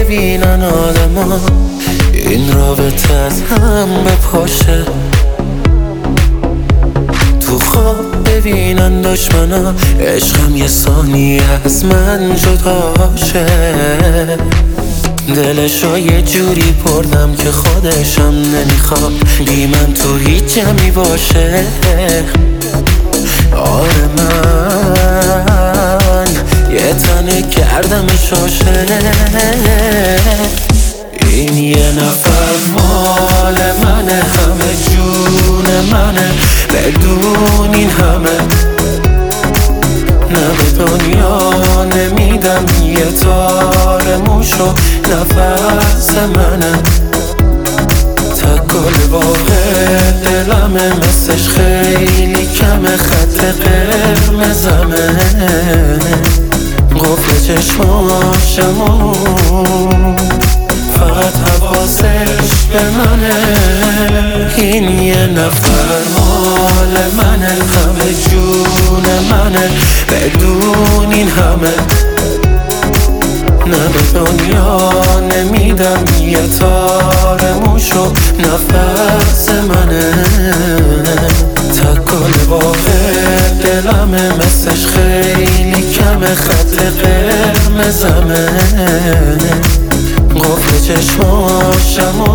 ببینن آدما این رابطه از هم بپاشه، تو خواب ببینن دشمنا عشقم یه ثانیه از من جداشه. دلشو یه جوری بردم که خودشم نمیخواد بی من تو هیچ جمعی باشه. آره من یه تنه کردمش عاشق. این یه نفر مال منه، همه جون منه، بدون این همه نه به دنیا نمیدم یه تار موشو نفس منه. تکل واقع دلمه مثلش خیلی کمه، خط قرمزمه قفل چشماشمو فقط حواسش به منه. این یه نفر مال منه، همه جون منه، بدون این همه نه به دنیا نمیدم یه تار موشو نفس منه. تکل واقع دلمه مثلش خیلی کمه، خط قرمزمه قفل چشماشمو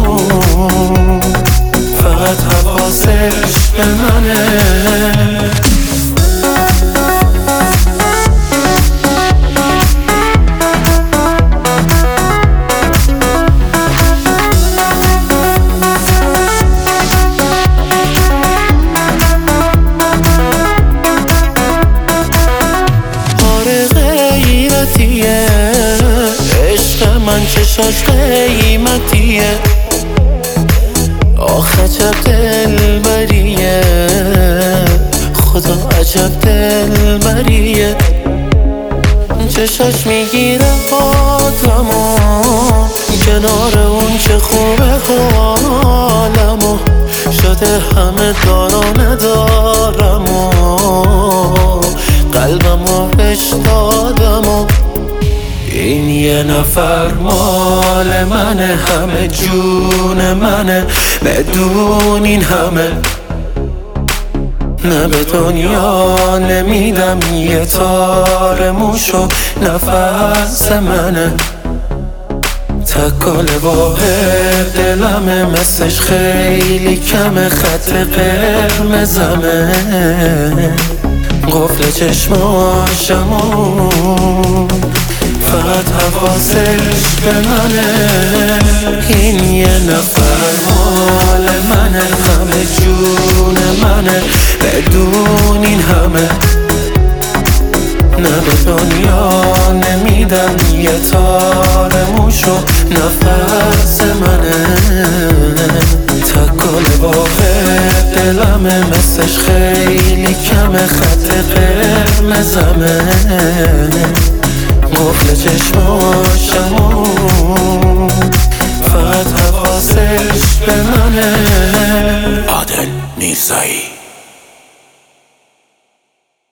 فقط حواسش به منه. عشق من چشاش قیمتیه، آخ عجب دلبریه، خدا عجب دلبریه. چشاش میگیره آدمو کنار اون چه خوبه حالمو، شده همه دارا ندارمو قلبمو بهش دادمو. این یه نفر مال منه، همه جون منه، بدون این همه نه به دنیا نمیدم یه تار موشو نفس منه. تکل واقع دلمه مثلش خیلی کمه، خط قرمزمه قفل چشماشمو فقط حواسش به منه. این یه نفر مال منه، همه جون منه، بدون این همه نه به دنیا نمیدم یه تار موشو نفس منه. تکل واقع دلمه مثلش خیلی کمه، خط قرمزمه قفل چشماشمو فقط حواسش به منه. عادل میرزایی.